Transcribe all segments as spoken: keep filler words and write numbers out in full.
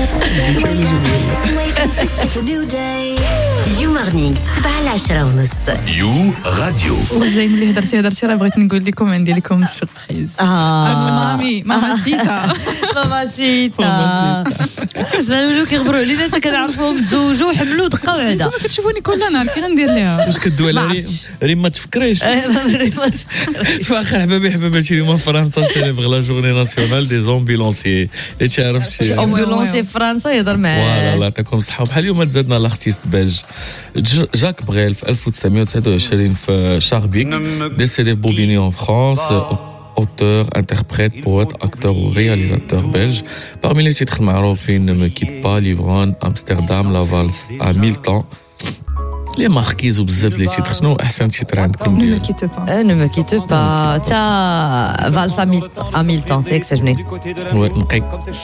It's a new day. You morning سبعة لعشرة ونص. يو راديو. وزي ملي هدرتي هدرتي راه بغيت نقول لكم عندي لكم السوربريز. اه مامي ماما سيتا ماما سيتا اسمعوا لو كيخبروا علينا حتى كنعرفوهم تزوجوا وحملوا دقه وعده. انتما كتشوفوني كل نهار كي غندير ليها واش كدوي على ريم ريم ما تفكريش واخا حبابي حباباتي اليوم في فرنسا سيليبغ لا جورني ناسيونال دي زومبيلونسي اللي تعرف شي امبولونسي في فرنسا يهضر معاه فوالا الله يعطيكم الصحه. بحال اليوم تزادنا لارتيست بلج جاك بغيل في ألف وتسعمية وتسعة وعشرين في شاربيك décédé في Bobigny en France, auteur, interprète, poète, acteur ou réalisateur belge. Parmi les titres معروفين Ne me quitte pas, Livronne, Amsterdam, La valse à mille temps. لي ماركيز وبزاف لي تيتر. شنو احسن تيتر عندكم Ne me ديال quitte pas. Ne me quitte pas. تا valse à mille temps c'est exceptionnel. وي نقي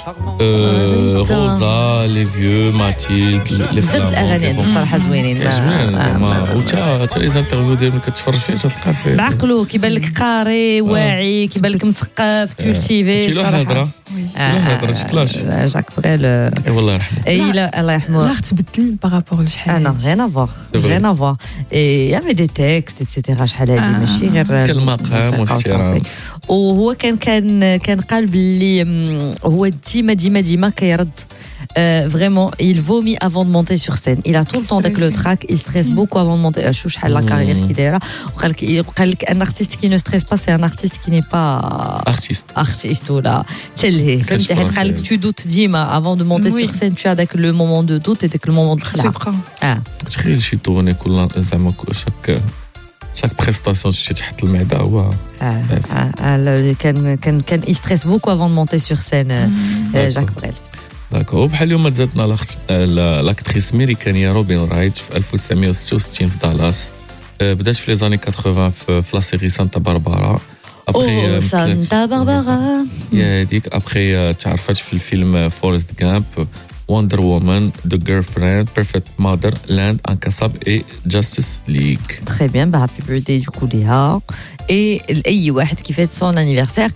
روزا لي فيو ماتيلد لي بزاف الاغاني الصراحه زوينين. زعما وتا تا لي انترفيو ديال ملي كتفرج فيه تلقى فيه بعقلو كيبان لك قاري واعي كيبان لك مثقف كولتيفي. تي له هضره له هضره شكلاش جاك بغيل اي والله يرحمه. اي لا الله يرحمه. راه تبدل بارابور لشحال. انا غير افوار غير افوار اي يافي دي تيكست ايتترا شحال هادي ماشي غير كالمقام والاحترام. وهو كان كان كان قال باللي هو ديما ديما ديما كيرد vraiment il vomit avant de monter sur scène. Il a tout le temps avec le track, il stresse beaucoup avant de monter. شو شحال la carrière qui دايره. وقال لك قال لك un artiste qui ne stresse pas c'est un artiste qui n'est pas artiste artiste ولا تلهي فهمتي. حيت قال لك tu doutes ديما avant de monter sur scène tu as داك le moment de doute et داك le moment de الخلع. اه تخيل شي تورني كل زعما شاك شاك بريستاسيون شي تحت المعده هو اه كان كان كان il stresse beaucoup avant de monter sur scène جاك بغيل. داكو. بحال اليوم تزادنا لاكتريس ميريكانيه روبين رايت في ألف وتسعمية وستة وستين في دالاس. بدات في لي زاني ثمانين في لا سيري سانتا باربارا. ابخي سانتا باربارا يا هذيك ابخي تعرفت في الفيلم فورست جامب وندر وومن ذا جيرل فريند بيرفكت مادر لاند انكاساب اي جاستس ليغ. تري بيان. هابي بيرثدي دو كو ليها اي لاي واحد كيفات سون انيفرسير.